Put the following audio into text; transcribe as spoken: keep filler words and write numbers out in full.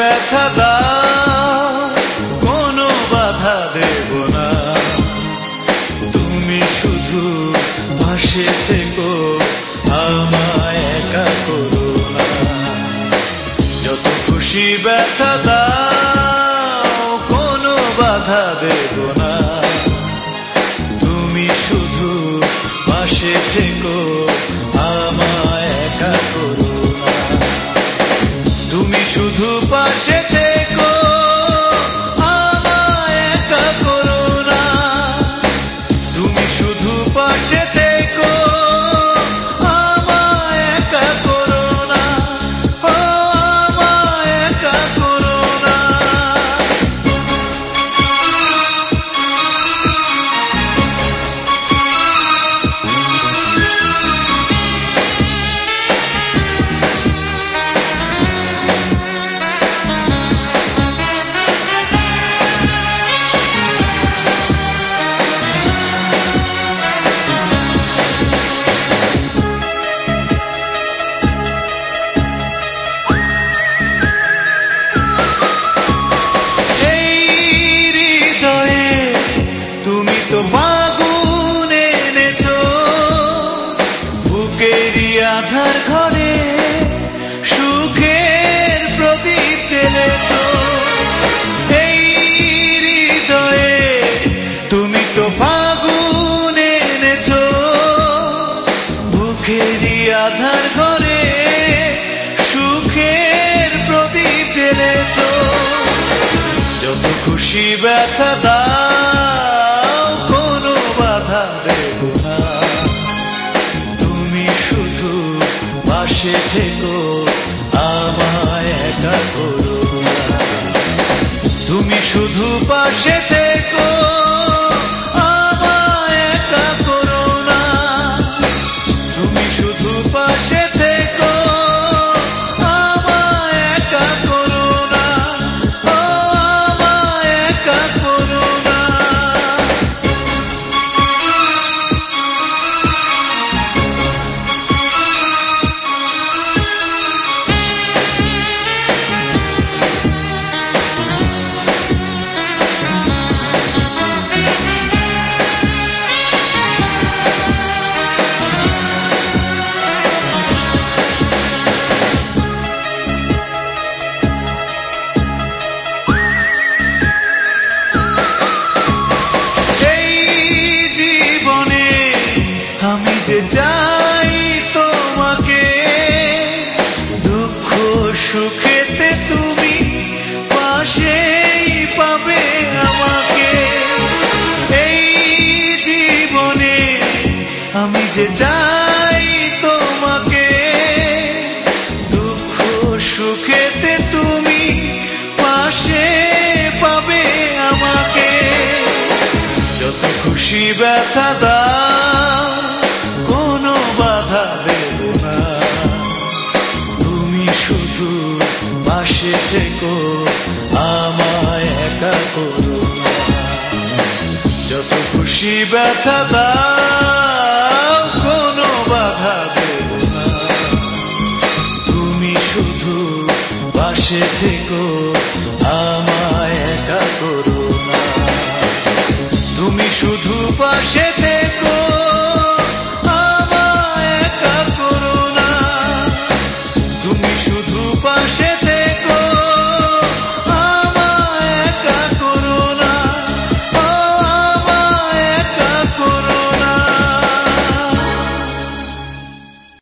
ব্যথা দাও, কোনো বাধা দেব না। তুমি শুধু পাশে থেকো, আমায় একা করো না। যত খুশি ব্যথা দাও, কোনো বাধা দেব না। তুমি শুধু পাশে থেকো, আমায় একা করো না। তুমি শুধু পাশে থেকো, আমায় একা করো না। তুমি শুধু পাশে থেকো, আমায় একা করো না। ও আমায় একা করো না। আধার ঘরে সুখের প্রদীপ জ্বেলেছো। এই হৃদয়ে তুমি তো ফাগুন এনেছো। বুকেরই আধার ঘরে সুখের প্রদীপ জ্বেলেছো। যত খুশি ব্যথা দাও, কোনো বাধা দেব না। পাশে থেকো, আমায় একা করো না। তুমি শুধু পাশে থেকো, আমায় একা করো না। তুমি শুধু পাশে থেকো, আমায় একা করো না। ও আমায় একা করো না। আমি যে চাই তোমাকে, দুঃখ সুখেতে তুমি পাশেই পাবে আমাকে। এই জীবনে আমি যে চাই তোমাকে, দুঃখ সুখেতে তুমি পাশে পাবে আমাকে। যত খুশি ব্যথা দাও, কোনো বাধা দেব না। তুমি শুধু পাশে থেকো, আমায় একা করো না। যত খুশি ব্যথা দাও, কোনো বাধা দেব না। তুমি শুধু পাশে থেকো, আমায় একা করো না। তুমি শুধু পাশে